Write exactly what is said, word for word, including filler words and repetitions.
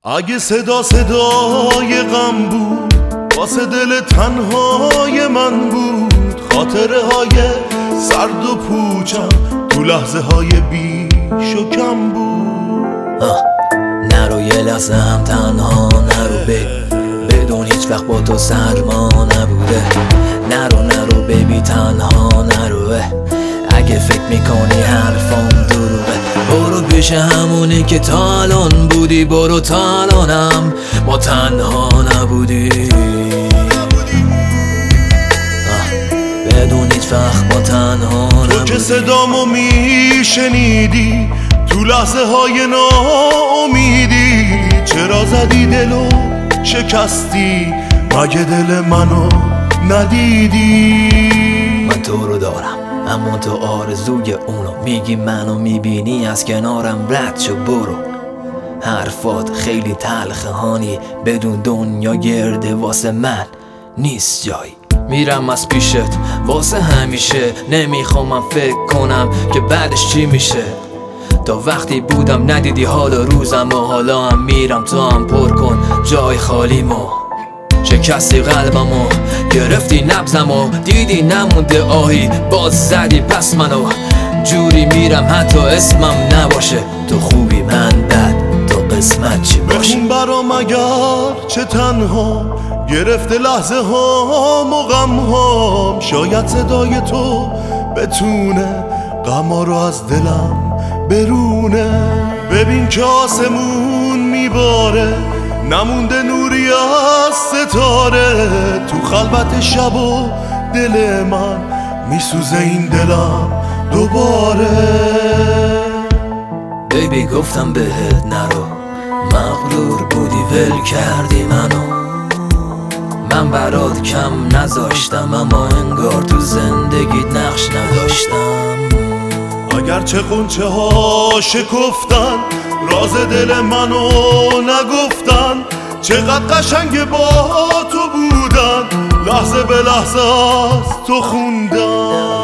اگه صدا صدای غم بود واسه دل تنهای من بود، خاطره های سرد و پوچم تو لحظه های بیش و کم بود. نرو یه لحظه هم تنها نرو بی بدون هیچ وقت با تو سرما نبوده. نرو نرو بیبی تنها نرو، اگه فکر میکنی حرفام دروغه. برو پیش همونی که تا الان بودی، برو تا الانم ما تنها نبودی. بدون هیچ وقت ما تنها نبودی. تو که صدامو میشنیدی تو لحظه های ناامیدی، چرا زدی دلو شکستی مگه دل منو ندیدی؟ من تو رو دارم اما تو آرزوی اونو میگی، منو میبینی از کنارم رد شو برو. حرفات خیلی تلخه هانی، بدون دنیا گرده واسه من نیست جایی. میرم از پیشت واسه همیشه، نمیخوام فکر کنم که بعدش چی میشه. تا وقتی بودم ندیدی حال روزم و حالا هم میرم تو هم پر کن جای خالیمو. شکستی قلبمو گرفتی نبضمو، دیدی نمونده آهی باز زدی پس منو. جوری میرم حتی اسمم نباشه، تو خوبی من بد تو قسمت چی باشه. بخون برام اگر چه تنها گرفته لحظه هام و غم هام، شاید صدای تو بتونه غما رو از دلم برونه. ببین که آسمون میباره نمونده نوری از ستاره، تو خلوت شب و دل من میسوزه این دلم دوباره. بیبی گفتم بهت نرو، مغرور بودی ول کردی منو. من برات کم نذاشتم اما انگار تو زندگیت نقش نداشتم. اگرچه قنچه ها شکفتن راز دل منو نگفتن، چقدر قشنگ با تو بودن لحظه به لحظه از تو خوندن.